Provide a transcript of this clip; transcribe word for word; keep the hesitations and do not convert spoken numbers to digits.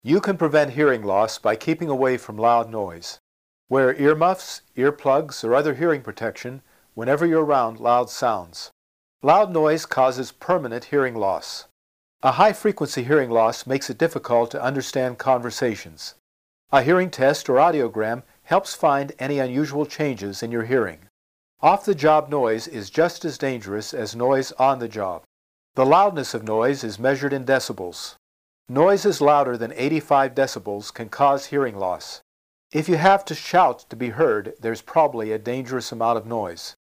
You can prevent hearing loss by keeping away from loud noise. Wear earmuffs, earplugs, or other hearing protection whenever you're around loud sounds. Loud noise causes permanent hearing loss. A high-frequency hearing loss makes it difficult to understand conversations. A hearing test or audiogram helps find any unusual changes in your hearing. Off-the-job noise is just as dangerous as noise on the job. The loudness of noise is measured in decibels. Noises louder than eighty-five decibels can cause hearing loss. If you have to shout to be heard, there's probably a dangerous amount of noise.